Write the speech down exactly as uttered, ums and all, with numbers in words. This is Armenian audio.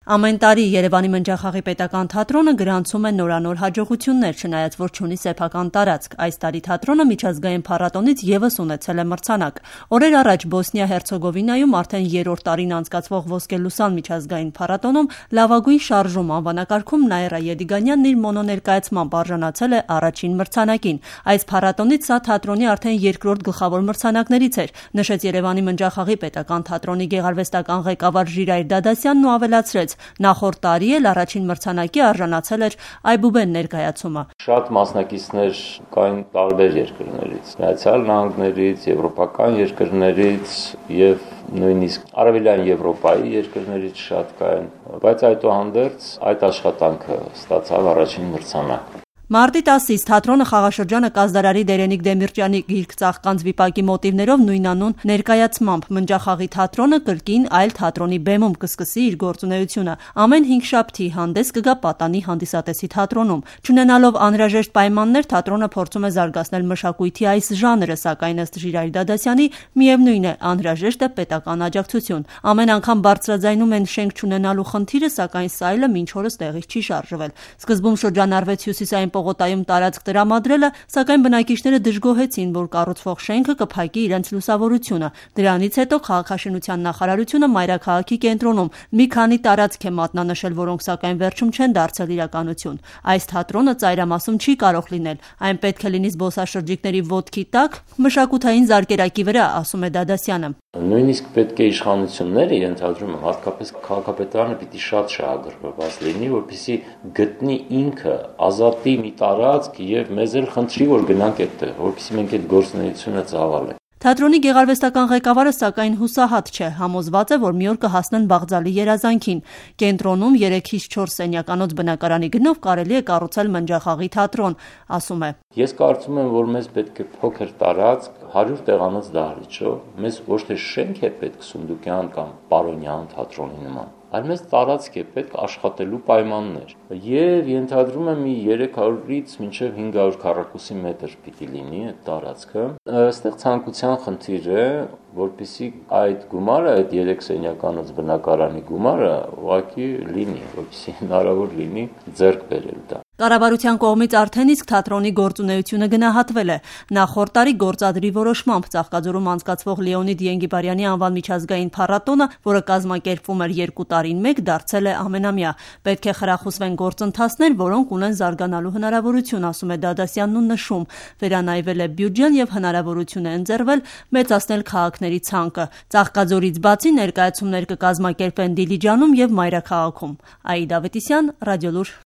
Ամեն տարի Երևանի Մնջախաղի պետական թատրոնը գրանցում է նորանոր հաջողություններ, չնայած որ չունի սեփական տարածք։ Այս տարի թատրոնը միջազգային փառատոնից ևս ունեցել է մրցանակ։ Օրեր առաջ Բոսնիա-Հերցեգովինայում արդեն երրորդ տարին անցկացվող Ոսկե լուսան միջազգային փառատոնում լավագույն շարժում անվանակարգում Նաիրա Եդիգանյանն իր մոնոներկայացմամբ արժանացել է առաջին մրցանակին։ Այս փառատոնից սա թատրոնի արդեն երկրորդ գլխավոր մրցանակներից էր, նշեց Երևանի Մնջախաղի պետական թատրոնի գեղարվեստական ղեկավար Ժիրայր Դադասյանն ու ավելացրեց. Նախորդ տարի էլ առաջին մրցանակի արժանացել էր Այբուբեն ներկայացումը։ Շատ մասնակիցներ կային տարբեր երկրներից, Միացյալ Նահանգներից, եվրոպական երկրներից եւ նույնիսկ Արևելյան Եվրոպայի երկրներից շատ կային, բայց այդուհանդերձ այդ աշխատանքը ստացավ առաջին մրցանակ։ Մարտի տասից թատրոնը խաղաշրջանը Կազդարարի Դերենիկ Դեմիրճյանի գիրք «Ծաղկանց» վիպակի մոտիվներով նույնանուն ներկայացմամբ Մնջախաղի թատրոնը կրկին այլ թատրոնի բեմում կսկսի իր գործունեությունը։ Ամեն հինգշաբթի հանդես կգա Պատանի հանդիսատեսի թատրոնում։ Չունենալով անհրաժեշտ պայմաններ, թատրոնը փորձում է զարգացնել մշակույթի այս ժանրը, սակայն ըստ Ժիրայր Դադասյանի միևնույն է, անհրաժեշտ է պետական աջակցություն։ Ամեն անգամ բարձրաձայնում են շենք չունենալու խնդիրը, սակայն սա այլը մինչ օրս տեղից չի շարժվել։ Սկզբում շրջանառվեց Հյուսիսային պողոտայում տարածք տրամադրելը, սակայն բնակիչները դժգոհեցին, որ կառուցվող շենքը կփակի իրենց լուսավորությունը։ Դրանից հետո քաղաքաշինության նախարարությունը մայրաքաղաքի կենտրոնում մի քանի տարածք է մատնանշել, որոնք սակայն վերջում չեն դարձել իրականություն։ Այս թատրոնը ծայրամասում չի կարող լինել, այն պետք է լինի զբոսաշրջիկների ոտքի տակ, մշակութային զարկերակի վրա, ասում է Դադասյանը։ Նույնիսկ պետք է իշխանությունները, ենթադրում եմ, հատկապես քաղաքապետարանը պիտի շատ շահագրգռված լինի, որպեսզի գտնի ինքը ազատի մի տարածք եւ մեզ էլ խնդրի, որ գնանք այդտեղ, որպեսզի մենք այդ գործունեությունը ծավալենք։ Թատրոնի գեղարվեստական ղեկավարը սակայն հուսահատ չէ, համոզված է, որ մի օր կհասնեն Բաղձալի երազանքին։ Կենտրոնում երեքից չորս սենյականոց բնակարանի գնով կարելի է կառուցել Մնջախաղի թատրոն, ասում է։ Ես կարծում եմ, որ մեզ պետք է փոքր տարածք, հարյուր տեղանոց դահլիճով, մեզ ոչ թե շենք է պետք Սունդուկյան կամ Պարոնյան թատրոնի նման, այլ մեզ տարածք է պետք աշխատելու պայմաններ։ Եվ ենթադրում եմ մի երեք հարյուրից մինչև հինգ հարյուր քառակուսի մետր պիտի լինի այդ տարածքը։ Այստեղ ցանկության խնդիր է, որպեսզի այդ գումարը, այդ երեք սենյականոց բնակարանի գումարը ուղղակի լինի, որպեսզի հնարավոր լինի ձեռք բերել դա։ Կառավարության կողմից արդեն իսկ թատրոնի գործունեությունը գնահատվել է։ Նախորդ տարի գործադրի որոշմամբ Ծաղկաձորում անցկացվող Լեոնիդ Ենգիբարյանի անվան միջազգային փառատոնը, որը կազմակերպվում էր երկու տարին մեկ, դարձել է ամենամյա։ Պետք է խրախուսվեն գործընթացներ, որոնք ունեն զարգանալու հնարավորություն, ասում է Դադասյանն ու նշում։ Վերանայվել է բյուջեն եւ հնարավորություն է ընձեռվել մեծացնել քաղաքների ցանկը։ Ծաղկաձորից բացի ներկայացումներ կկազմակերպվեն Դիլիջանում եւ Մայրաքաղաքում։ Աիդա Ավետիսյան, Ռադիոլուր։